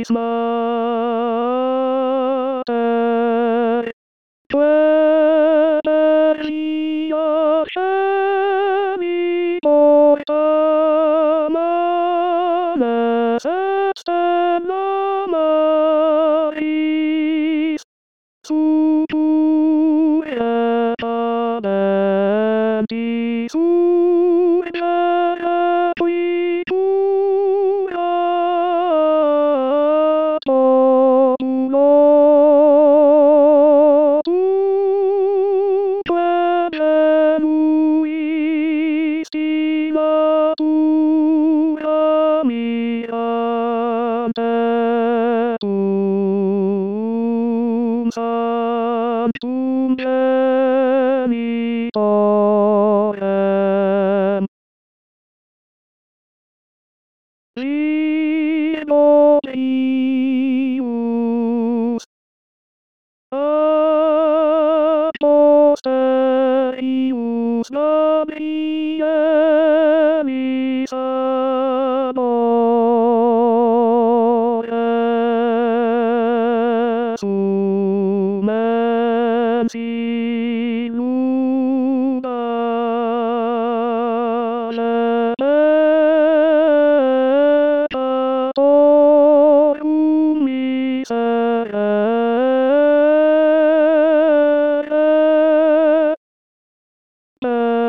Mater. Tueria genitor manes et stella maris, sutui et adenti sui perpetua populo Sanctum genitorem Libo Deus a posterius Gabriel Saboia Sumen Peccatorium miserere